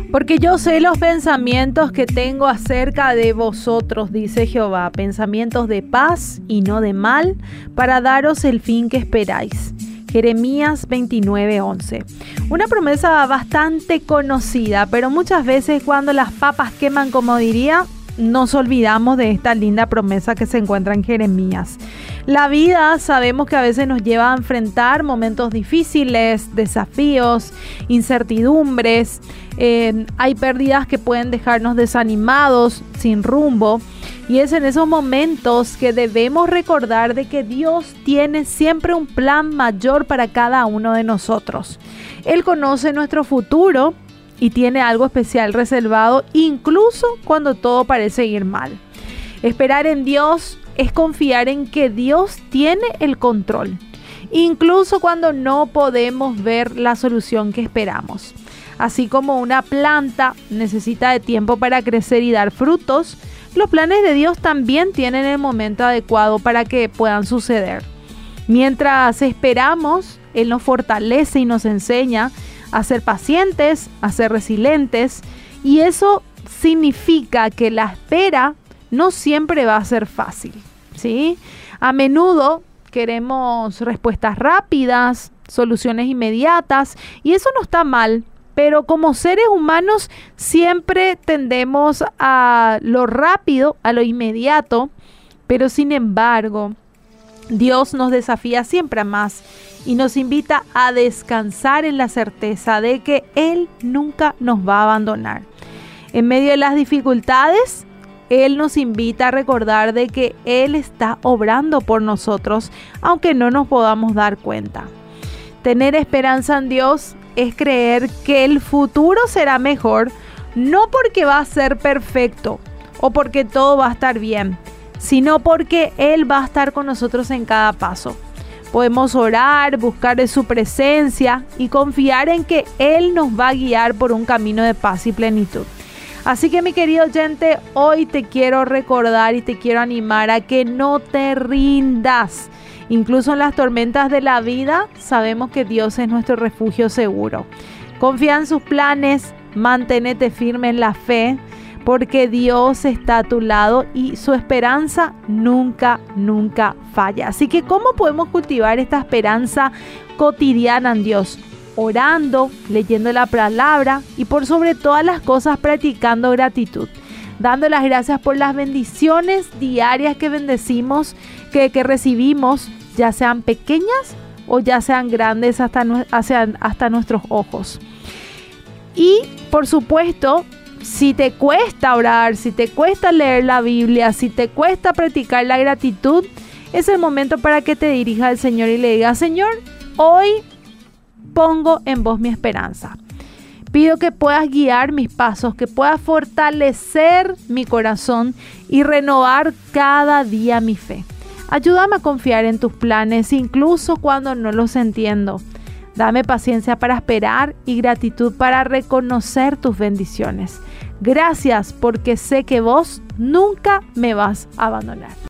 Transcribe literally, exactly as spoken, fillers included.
Porque yo sé los pensamientos que tengo acerca de vosotros, dice Jehová, pensamientos de paz y no de mal, para daros el fin que esperáis. Jeremías veintinueve once. Una promesa bastante conocida, pero muchas veces cuando las papas queman, como diría, nos olvidamos de esta linda promesa que se encuentra en Jeremías. La vida sabemos que a veces nos lleva a enfrentar momentos difíciles, desafíos, incertidumbres. Eh, hay pérdidas que pueden dejarnos desanimados, sin rumbo. Y es en esos momentos que debemos recordar de que Dios tiene siempre un plan mayor para cada uno de nosotros. Él conoce nuestro futuro y tiene algo especial reservado, incluso cuando todo parece ir mal. Esperar en Dios es confiar en que Dios tiene el control, incluso cuando no podemos ver la solución que esperamos. Así como una planta necesita de tiempo para crecer y dar frutos, los planes de Dios también tienen el momento adecuado para que puedan suceder. Mientras esperamos, Él nos fortalece y nos enseña a ser pacientes, a ser resilientes, y eso significa que la espera no siempre va a ser fácil, ¿sí? A menudo queremos respuestas rápidas, soluciones inmediatas, y eso no está mal, pero como seres humanos siempre tendemos a lo rápido, a lo inmediato, pero sin embargo, Dios nos desafía siempre a más y nos invita a descansar en la certeza de que Él nunca nos va a abandonar. En medio de las dificultades, Él nos invita a recordar de que Él está obrando por nosotros, aunque no nos podamos dar cuenta. Tener esperanza en Dios es creer que el futuro será mejor, no porque va a ser perfecto o porque todo va a estar bien, sino porque Él va a estar con nosotros en cada paso. Podemos orar, buscar de su presencia y confiar en que Él nos va a guiar por un camino de paz y plenitud. Así que, mi querido oyente, hoy te quiero recordar y te quiero animar a que no te rindas. Incluso en las tormentas de la vida, sabemos que Dios es nuestro refugio seguro. Confía en sus planes, manténete firme en la fe, porque Dios está a tu lado y su esperanza nunca, nunca falla. Así que, ¿cómo podemos cultivar esta esperanza cotidiana en Dios? Orando, leyendo la palabra y por sobre todas las cosas practicando gratitud. Dando las gracias por las bendiciones diarias que bendecimos, que, que recibimos, ya sean pequeñas o ya sean grandes hasta, hasta, hasta nuestros ojos. Y por supuesto, si te cuesta orar, si te cuesta leer la Biblia, si te cuesta practicar la gratitud, es el momento para que te dirijas al Señor y le digas: Señor, hoy pongo en vos mi esperanza. Pido que puedas guiar mis pasos, que puedas fortalecer mi corazón y renovar cada día mi fe. Ayúdame a confiar en tus planes, incluso cuando no los entiendo. Dame paciencia para esperar y gratitud para reconocer tus bendiciones. Gracias, porque sé que vos nunca me vas a abandonar.